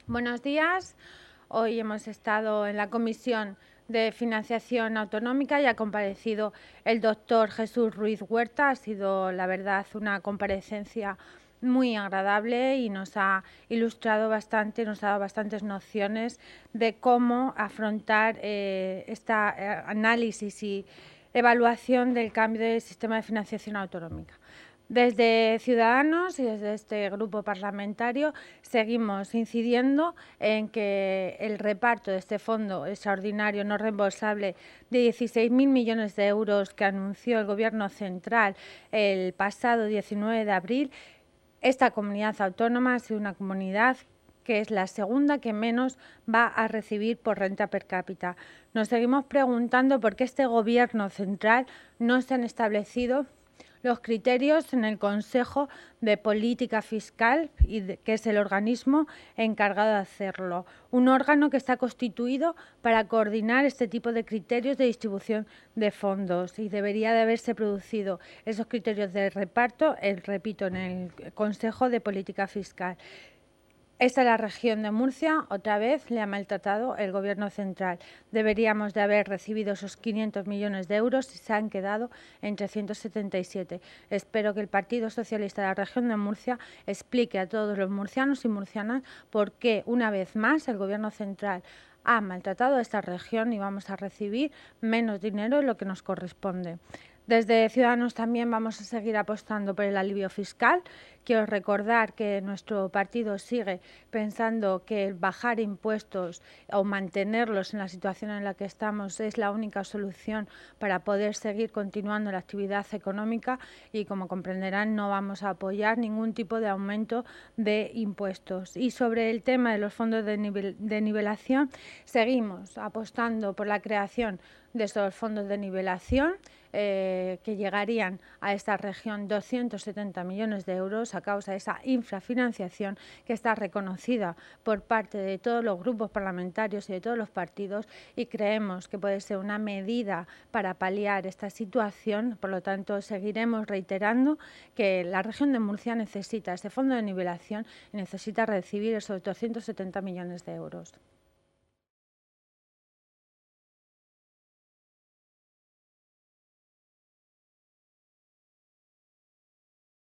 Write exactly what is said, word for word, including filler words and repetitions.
Buenos días. Hoy hemos estado en la Comisión de Financiación Autonómica y ha comparecido el doctor Jesús Ruiz Huerta. Ha sido, la verdad, una comparecencia muy agradable y nos ha ilustrado bastante, nos ha dado bastantes nociones de cómo afrontar eh, este eh, análisis y evaluación del cambio del sistema de financiación autonómica. Desde Ciudadanos y desde este grupo parlamentario seguimos incidiendo en que el reparto de este fondo extraordinario no reembolsable de dieciséis mil millones de euros que anunció el Gobierno central el pasado diecinueve de abril, esta comunidad autónoma ha sido una comunidad que es la segunda que menos va a recibir por renta per cápita. Nos seguimos preguntando por qué este Gobierno central no se han establecido los criterios en el Consejo de Política Fiscal, y de, que es el organismo encargado de hacerlo. Un órgano que está constituido para coordinar este tipo de criterios de distribución de fondos y debería de haberse producido esos criterios de reparto, el, repito, en el Consejo de Política Fiscal. Esta es la región de Murcia, otra vez le ha maltratado el Gobierno central. Deberíamos de haber recibido esos quinientos millones de euros y se han quedado en trescientos setenta y siete. Espero que el Partido Socialista de la región de Murcia explique a todos los murcianos y murcianas por qué, una vez más, el Gobierno central ha maltratado a esta región y vamos a recibir menos dinero de lo que nos corresponde. Desde Ciudadanos también vamos a seguir apostando por el alivio fiscal. Quiero recordar que nuestro partido sigue pensando que bajar impuestos o mantenerlos en la situación en la que estamos es la única solución para poder seguir continuando la actividad económica y, como comprenderán, no vamos a apoyar ningún tipo de aumento de impuestos. Y sobre el tema de los fondos de, nivel, de nivelación, seguimos apostando por la creación de estos fondos de nivelación eh, que llegarían a esta región doscientos setenta millones de euros a causa de esa infrafinanciación que está reconocida por parte de todos los grupos parlamentarios y de todos los partidos, y creemos que puede ser una medida para paliar esta situación. Por lo tanto, seguiremos reiterando que la región de Murcia necesita ese fondo de nivelación y necesita recibir esos doscientos setenta millones de euros.